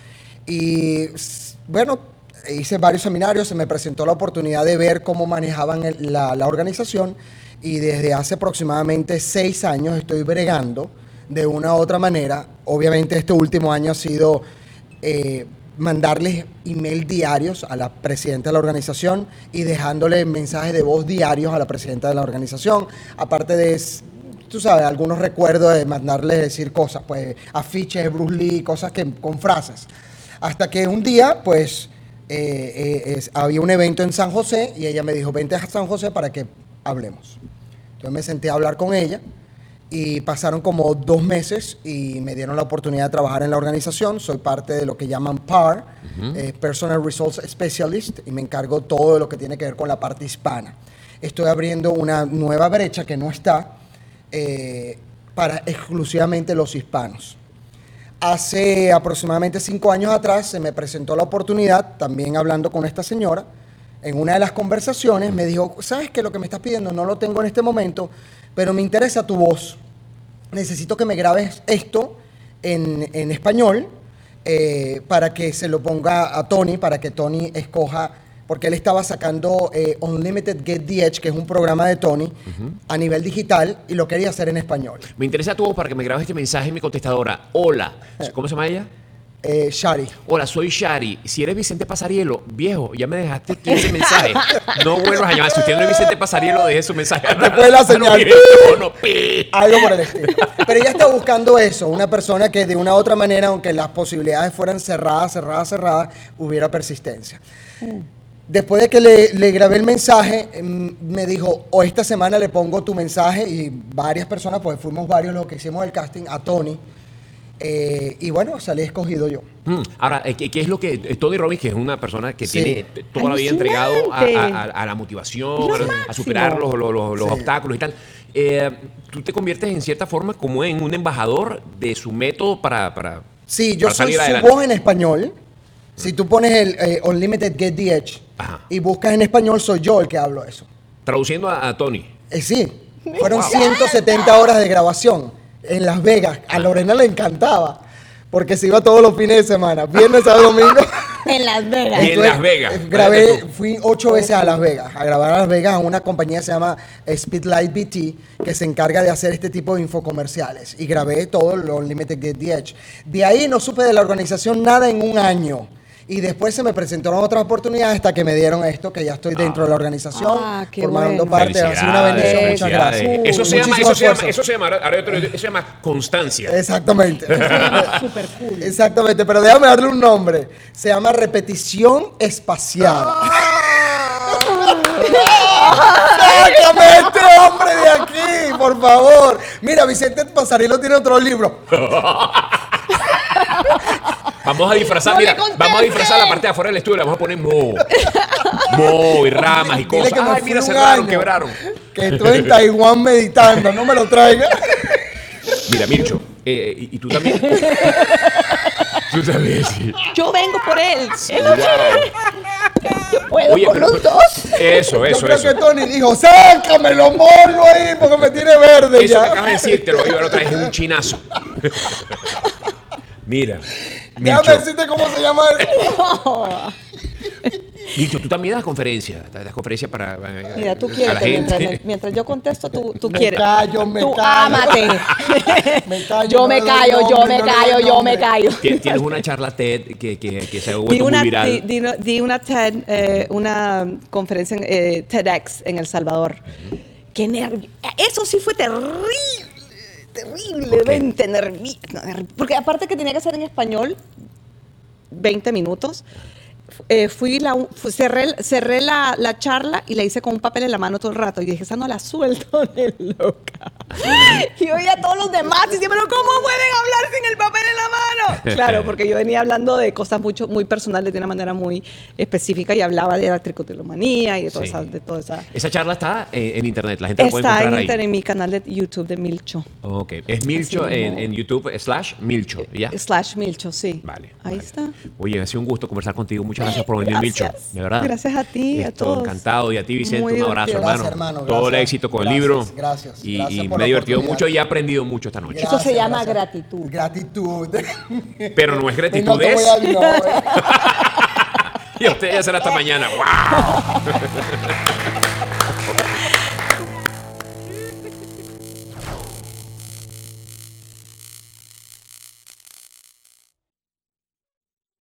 Y s- bueno, hice varios seminarios, se me presentó la oportunidad de ver cómo manejaban el- la, la organización y desde hace aproximadamente seis años estoy bregando de una u otra manera. Obviamente este último año ha sido eh, mandarles email diarios a la presidenta de la organización y dejándole mensajes de voz diarios a la presidenta de la organización, aparte de, s- tú sabes, algunos recuerdos de mandarles decir cosas, pues afiches de Bruce Lee, cosas que, con frases. Hasta que un día, pues, eh, eh, es- había un evento en San José y ella me dijo, vente a San José para que hablemos. Entonces me senté a hablar con ella y pasaron como dos meses y me dieron la oportunidad de trabajar en la organización. Soy parte de lo que llaman P A R, eh, Personal Results Specialist, y me encargo todo de lo que tiene que ver con la parte hispana. Estoy abriendo una nueva brecha que no está eh, para exclusivamente los hispanos. Hace aproximadamente cinco años atrás se me presentó la oportunidad, también hablando con esta señora, en una de las conversaciones me dijo, ¿sabes qué? Lo que me estás pidiendo no lo tengo en este momento, pero me interesa tu voz. Necesito que me grabes esto en, en español eh, para que se lo ponga a Tony, para que Tony escoja, porque él estaba sacando eh, Unlimited Get the Edge, que es un programa de Tony, a nivel digital, y lo quería hacer en español. Me interesa tu voz para que me grabes este mensaje en mi contestadora. Hola. ¿Cómo se llama ella? Eh, Shari. Hola, soy Shari. Si eres Vicente Pasarielo, viejo, ya me dejaste quince mensajes. No vuelvas a llamar. Si usted no es Vicente Pasarielo, deje su mensaje. Después de la señal. No, no, pi. Algo por el estilo. Pero ella está buscando eso, una persona que de una u otra manera, aunque las posibilidades fueran cerradas, cerradas, cerradas, hubiera persistencia. Después de que le, le grabé el mensaje, em, me dijo, o esta semana le pongo tu mensaje, y varias personas, pues fuimos varios los que hicimos el casting, a Tony. Eh, y bueno, salí escogido yo. Mm, Ahora, eh, ¿qué, qué es lo que eh, Tony Robbins, que es una persona que Sí. tiene t- toda la vida entregado a, Alucinante. a- a- a la motivación, Lo a, a máximo. superar los, los- los- los Sí. obstáculos y tal? Eh, tú te conviertes en cierta forma como en un embajador de su método para, para, Sí, yo para soy salir su adelante. voz en español. Si tú pones el eh, Unlimited Get the Edge Ajá. y buscas en español, soy yo el que hablo eso. Traduciendo a, a Tony. Eh, sí, fueron ciento setenta horas de grabación en Las Vegas. A Lorena le encantaba, porque se iba todos los fines de semana, viernes, sábado, domingo. En Las Vegas. Y en Las Vegas. eh, Grabé, Fíjate tú. fui ocho veces a Las Vegas, a grabar a Las Vegas a una compañía que se llama eh, Speedlight B T, que se encarga de hacer este tipo de infocomerciales. Y grabé todo lo Unlimited Get the Edge. De ahí no supe de la organización nada en un año. Y después se me presentaron otras oportunidades hasta que me dieron esto, que ya estoy dentro de la organización, Ah, qué formando bueno. parte. Ha sido una bendición. Felicidades, Muchas felicidades. gracias. Eso se llama, Muchísimo eso se llama, esfuerzo. eso se llama, ahora yo te lo digo, eso se llama constancia. Exactamente. Súper cool. Exactamente, pero déjame darle un nombre. Se llama repetición espacial. ¡Sácame a este hombre de aquí, por favor! Mira, Vicente Pasarielo tiene otro libro. Vamos a disfrazar, No le mira, contestes. vamos a disfrazar la parte de afuera del estudio, le vamos a poner mo. Mo y ramas y Dile cosas. que me Ay, fui mira, un cerraron, año. quebraron. Que estoy en Taiwán meditando, no me lo traiga. Mira, Mircho, eh, y, y tú también. Tú también, sí. Yo vengo por él. Él Wow. Yo puedo Oye, con pero- los dos. Eso, Yo eso, creo eso. que Tony dijo, sácamelo, morlo ahí, porque me tiene verde Eso que ya. acabas de decir, te lo iba a otra vez, es un chinazo. Mira, Déjame Mircho, decirte cómo se llama eso. Mircho, tú también das conferencias, das conferencias para eh, Mira, tú a quieres la que mientras, gente. mientras yo contesto, tú, tú Me quieres. callo, me tú callo. ámate. Me callo, yo no me le doy callo, yo nombre, me no le doy callo, yo nombre. me callo. Tien- Tienes una charla TED que, que, que se ha Di vuelto una, muy viral. di, di una- di una TED, eh, una conferencia en eh, TEDx en El Salvador. Qué nervio. Eso sí fue terrible, terriblemente nervioso. Porque aparte que tenía que ser en español, veinte minutos, eh, fui la, fu- cerré, cerré la, la charla y la hice con un papel en la mano todo el rato. Y dije, esa no la suelto de loca. Y oía a todos los demás y decía, pero ¿cómo pueden hablar sin el papel en la mano? Claro, porque yo venía hablando de cosas mucho, muy personales de una manera muy específica y hablaba de la tricotilomanía y de toda, Sí. esa, de toda esa... Esa charla está eh, en internet, la gente la puede Está encontrar en, ahí. internet, en mi canal de YouTube de Milcho. Ok, es Milcho Así en, mismo. en YouTube slash Milcho, ¿ya? Slash Milcho, sí. Vale. Ahí vale. está. Oye, ha sido un gusto conversar contigo. Muchas gracias por venir, Milcho. Gracias. De verdad. Gracias a ti, a Esto, todos. encantado. Y a ti, Vicente, Muy un abrazo, divertido. hermano. Gracias, hermano, Todo el gracias. éxito con Gracias, el libro. gracias, Y, gracias y por me he la divertido oportunidad. mucho y he aprendido mucho esta noche. Eso se llama gracias. gratitud. Gratitud. Pero no es gratitud, No te voy es. a- no, eh. Y a ustedes ya será hasta mañana. ¡Wow!